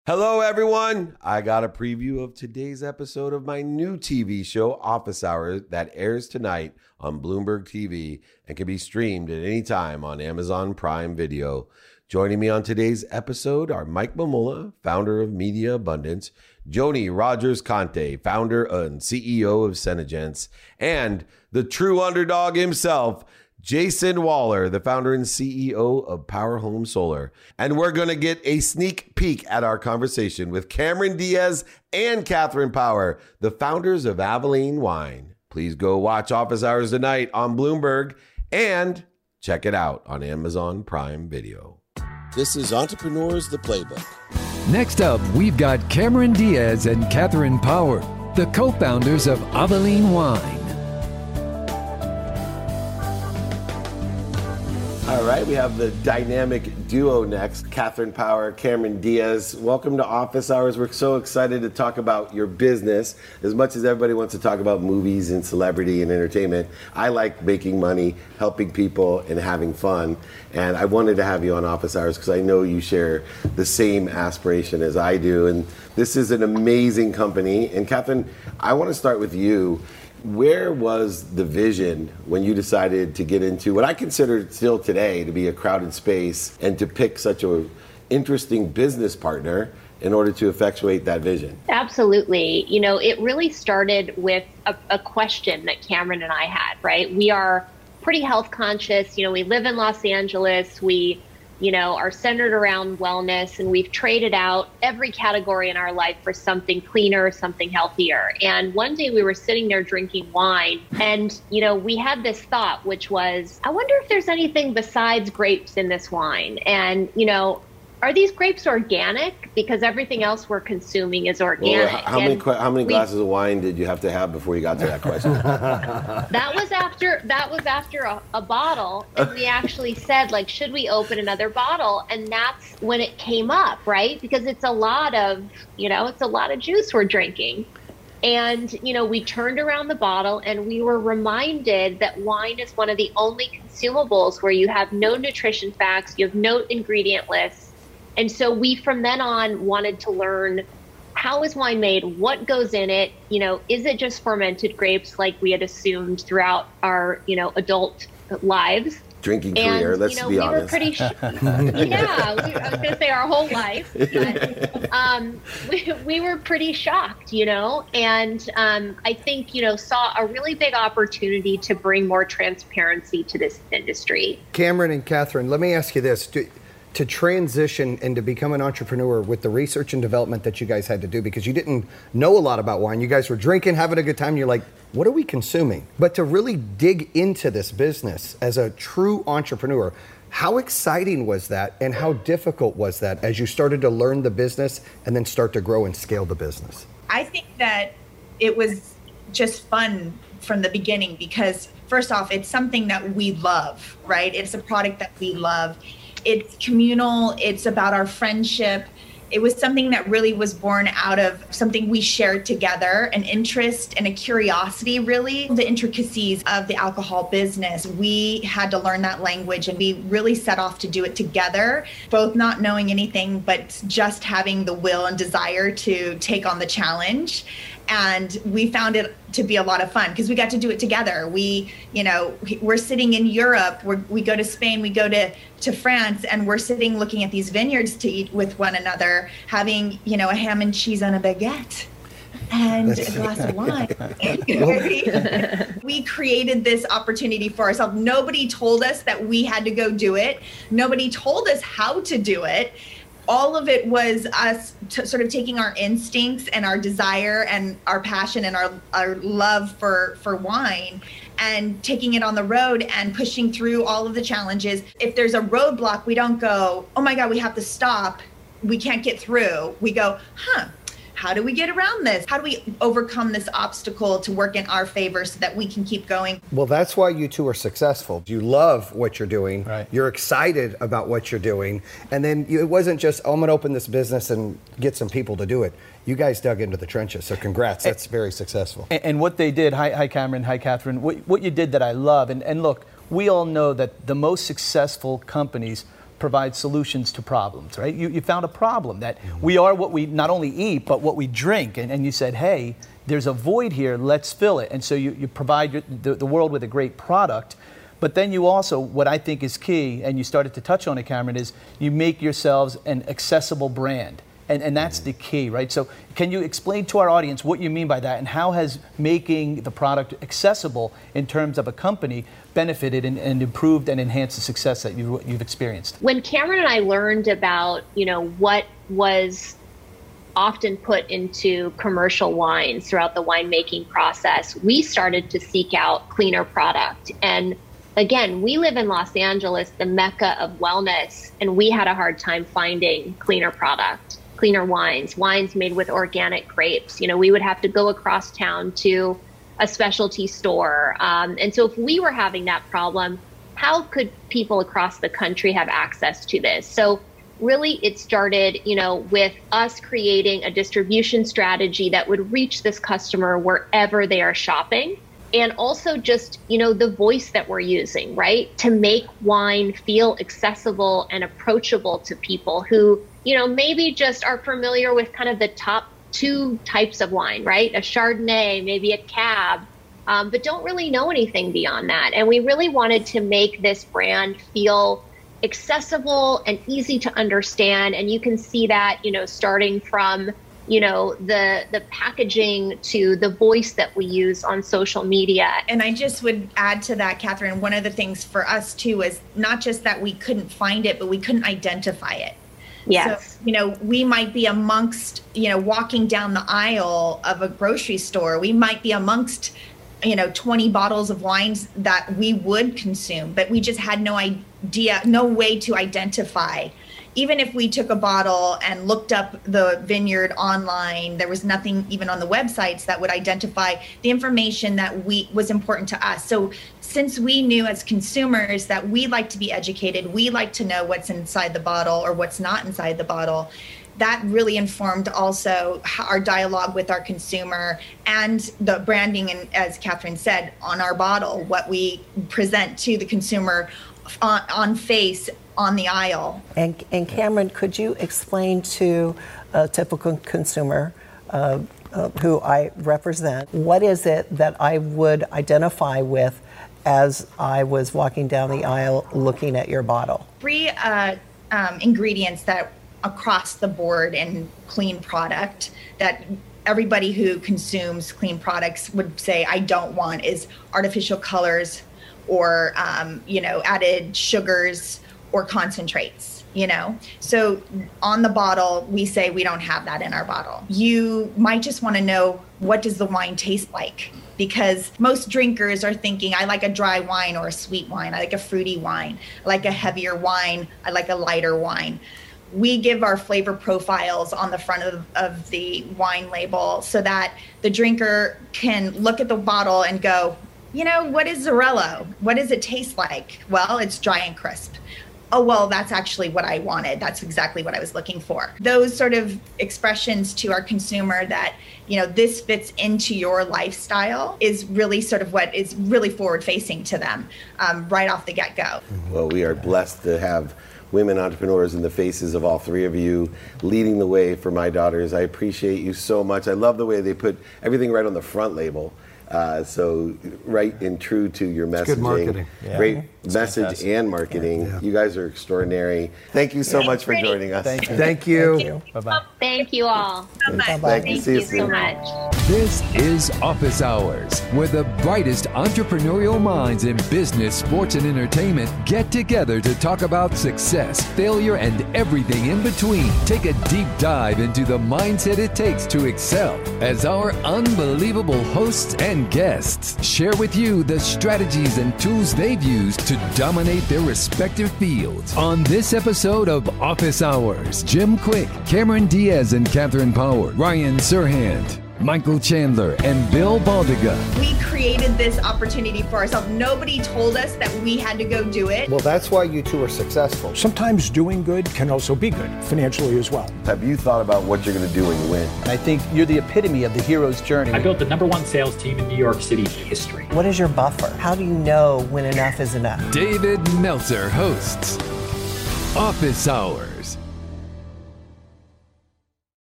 Hello, everyone. I got a preview of today's episode of my new TV show, Office Hours, that airs tonight on Bloomberg TV and can be streamed at any time on Amazon Prime Video. Joining me on today's episode are Mike Mamula, founder of Media Abundance, Joni Rogers-Conte, founder and CEO of Senegence, and the true underdog himself, Jason Waller, the founder and CEO of Power Home Solar. And we're going to get a sneak peek at our conversation with Cameron Diaz and Catherine Power, the founders of Abilene Wine. Please go watch Office Hours tonight on Bloomberg and check it out on Amazon Prime Video. This is Entrepreneurs, the Playbook. Next up, we've got Cameron Diaz and Catherine Power, the co-founders of Abilene Wine. All right, we have the dynamic duo next, Catherine Power, Cameron Diaz. Welcome to Office Hours. We're so excited to talk about your business. As much as everybody wants to talk about movies and celebrity and entertainment, I like making money, helping people, and having fun. And I wanted to have you on Office Hours because I know you share the same aspiration as I do. And this is an amazing company. And Catherine, I want to start with you. Where was the vision when you decided to get into what I consider still today to be a crowded space and to pick such an interesting business partner in order to effectuate that vision? Absolutely. You know, it really started with a question that Cameron and I had, right? We are pretty health conscious. You know, we live in Los Angeles. We are centered around wellness, and we've traded out every category in our life for something cleaner, something healthier. And one day we were sitting there drinking wine, and, we had this thought, which was, I wonder if there's anything besides grapes in this wine. And, are these grapes organic? Because everything else we're consuming is organic. Well, how many glasses of wine did you have to have before you got to that question? That was after a bottle, and we actually said, should we open another bottle? And that's when it came up, right? Because it's a lot of juice we're drinking. And, we turned around the bottle and we were reminded that wine is one of the only consumables where you have no nutrition facts, you have no ingredient lists. And so we, from then on, wanted to learn, how is wine made? What goes in it? Is it just fermented grapes like we had assumed throughout our, adult lives? Drinking career, let's be honest. We were pretty, I was going to say our whole life, but we were pretty shocked, and I think, saw a really big opportunity to bring more transparency to this industry. Cameron and Catherine, let me ask you this. To transition and to become an entrepreneur with the research and development that you guys had to do, because you didn't know a lot about wine. You guys were drinking, having a good time. And you're like, what are we consuming? But to really dig into this business as a true entrepreneur, how exciting was that and how difficult was that as you started to learn the business and then start to grow and scale the business? I think that it was just fun from the beginning because, first off, it's something that we love, right? It's a product that we love. It's communal. It's about our friendship. It was something that really was born out of something we shared together, an interest and a curiosity, really. The intricacies of the alcohol business. We had to learn that language, and we really set off to do it together, both not knowing anything, but just having the will and desire to take on the challenge. And we found it to be a lot of fun because we got to do it together. We're sitting in Europe, we go to Spain, we go to France, and we're sitting looking at these vineyards to eat with one another, having, a ham and cheese on a baguette and a glass of wine. We created this opportunity for ourselves. Nobody told us that we had to go do it. Nobody told us how to do it. All of it was us sort of taking our instincts and our desire and our passion and our love for wine and taking it on the road and pushing through all of the challenges. If there's a roadblock, we don't go, oh my God, we have to stop. We can't get through. We go, how do we get around this? How do we overcome this obstacle to work in our favor so that we can keep going? Well, that's why you two are successful. You love what you're doing. Right. You're excited about what you're doing. And then it wasn't just, I'm going to open this business and get some people to do it. You guys dug into the trenches, so congrats. That's very successful. And what they did, hi Cameron, hi Catherine, what you did that I love, and look, we all know that the most successful companies provide solutions to problems, right? You found a problem that we are what we not only eat, but what we drink. And you said, hey, there's a void here, let's fill it. And so you provide the world with a great product. But then you also, what I think is key, and you started to touch on it, Cameron, is you make yourselves an accessible brand. And that's the key, right? So can you explain to our audience what you mean by that, and how has making the product accessible in terms of a company benefited and improved and enhanced the success that you've experienced? When Cameron and I learned about, what was often put into commercial wines throughout the winemaking process, we started to seek out cleaner product. And again, we live in Los Angeles, the mecca of wellness, and we had a hard time finding cleaner product, cleaner wines made with organic grapes. We would have to go across town to a specialty store. And so if we were having that problem, how could people across the country have access to this? So really it started, with us creating a distribution strategy that would reach this customer wherever they are shopping. And also just, the voice that we're using, right? To make wine feel accessible and approachable to people who, maybe just are familiar with kind of the top two types of wine, right? A Chardonnay, maybe a Cab, but don't really know anything beyond that. And we really wanted to make this brand feel accessible and easy to understand. And you can see that, starting from the packaging to the voice that we use on social media. And I just would add to that, Catherine, one of the things for us too is not just that we couldn't find it, but we couldn't identify it. Yes. So, we might be amongst, walking down the aisle of a grocery store. We might be amongst, 20 bottles of wines that we would consume, but we just had no idea, no way to identify. Even if we took a bottle and looked up the vineyard online, there was nothing even on the websites that would identify the information that was important to us. So since we knew as consumers that we like to be educated, we like to know what's inside the bottle or what's not inside the bottle, that really informed also our dialogue with our consumer and the branding, and as Catherine said, on our bottle, what we present to the consumer on face, on the aisle. And Cameron, could you explain to a typical consumer who I represent, what is it that I would identify with as I was walking down the aisle looking at your bottle? 3 ingredients that across the board in clean product that everybody who consumes clean products would say I don't want is artificial colors or added sugars or concentrates, So on the bottle, we say we don't have that in our bottle. You might just want to know, what does the wine taste like? Because most drinkers are thinking, I like a dry wine or a sweet wine. I like a fruity wine. I like a heavier wine. I like a lighter wine. We give our flavor profiles on the front of the wine label so that the drinker can look at the bottle and go, what is Xarello? What does it taste like? Well, it's dry and crisp. Oh, well, that's actually what I wanted. That's exactly what I was looking for. Those sort of expressions to our consumer that, this fits into your lifestyle is really sort of what is really forward facing to them right off the get-go. Well, we are blessed to have women entrepreneurs in the faces of all 3 of you leading the way for my daughters. I appreciate you so much. I love the way they put everything right on the front label. So right and true to your messaging. Good marketing. Yeah. Great message fantastic. And marketing. Yeah. You guys are extraordinary. Thank you so much for joining us. Thank you. Thank you. Thank you. Bye-bye. Thank you all. Thank you so much. This is Office Hours, where the brightest entrepreneurial minds in business, sports, and entertainment get together to talk about success, failure, and everything in between. Take a deep dive into the mindset it takes to excel as our unbelievable hosts and guests share with you the strategies and tools they've used to dominate their respective fields. On this episode of Office Hours, Jim Quick, Cameron Diaz and Catherine Power, Ryan Serhant, Michael Chandler, and Bill Baldiga. We created this opportunity for ourselves. Nobody told us that we had to go do it. Well, that's why you two are successful. Sometimes doing good can also be good, financially as well. Have you thought about what you're going to do when you win? I think you're the epitome of the hero's journey. I built the #1 sales team in New York City history. What is your buffer? How do you know when enough is enough? David Meltzer hosts. Office Hours